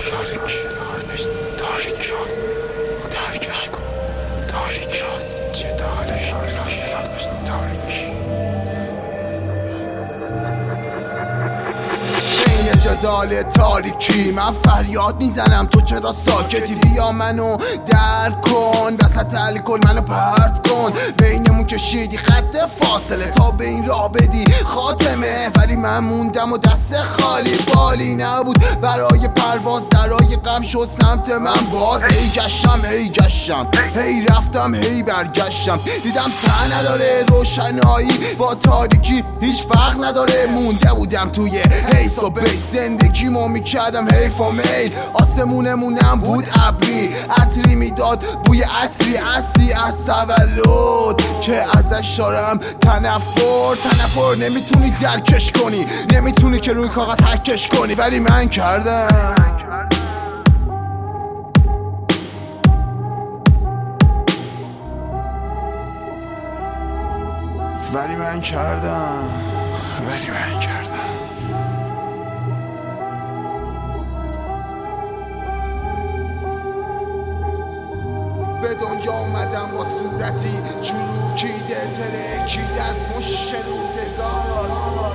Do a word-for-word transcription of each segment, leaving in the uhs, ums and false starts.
تاریک تاریک تاریکش کن تاریک جدال تاریک تاریک بین جدال تاریکی من فریاد میزنم تو چرا ساکتی بیا منو درک کن وسط الکل منو پرت کن بینمون کشیدی خط فاصله تا به این راه بدی خاتمه ولی من موندم و دست خالی بالی نبود برای پرواز درای غم شد سمت من باز هی گشتم هی گشتم هی رفتم هی برگشتم دیدم ته نداره روشنایی با تاریکی هیچ فرق نداره مونده بودم توی حیث و بیس زندگیمو میکردم حیف و میل آسمونمونم بود ابری عطری میداد بوی عصری عصری از تولد که ازش دارم تنفر تنفر نمیتونی درکش کنی نمیتونی که روی کاغذ حکش کنی ولی من کردم ولی من کردم ولی من کردم به دنیا اومدم با صورتی چروکیده ترکید از مش روزگار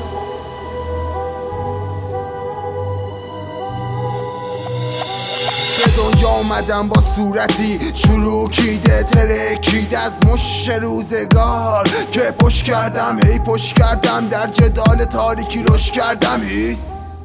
به دنیا اومدم با صورتی چروکیده ترکید از مش روزگار که پشت کردم هی پشت کردم در جدال تاریکی رشد کردم هیس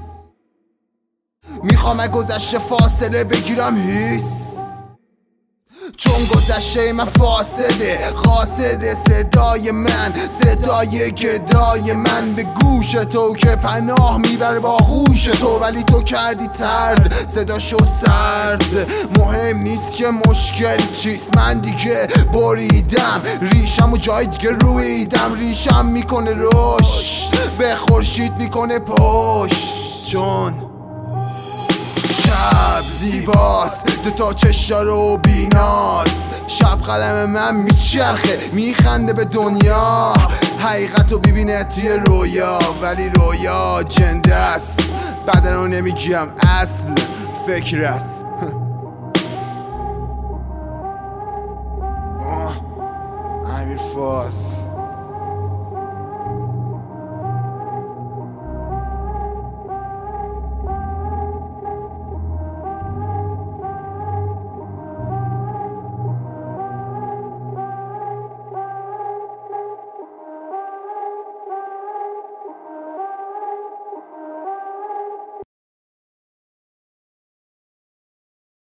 میخوام گذشته فاصله بگیرم هیس چون گذشته من فاسده خاسده صدای من صدای گدای من به گوش تو که پناه میبره با هوش تو ولی تو کردی ترد صدا شد سرد مهم نیست که مشکل چیست من دیگه بریدم ریشم و جای دیگه رویدم ریشم میکنه رشد به خورشید میکنه پشت چون شب زیباست دوتا چشا رو بیناست شب قلم من میچرخه میخنده به دنیا حقیقت رو ببینه توی رویا ولی رویا جنده است بدن رو نمیگیم اصل فکر است امیر فاز